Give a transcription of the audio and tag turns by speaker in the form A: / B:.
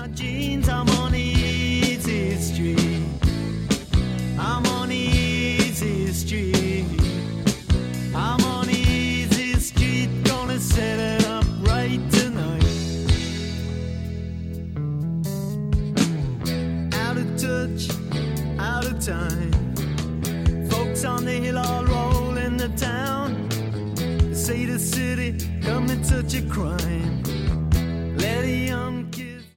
A: my jeans, I'm on easy street. I'm on easy street. I'm on easy street, gonna set it up right tonight. Out of touch, out of time. Folks on the hill all roll into town. They say the city coming such a crime. Let a young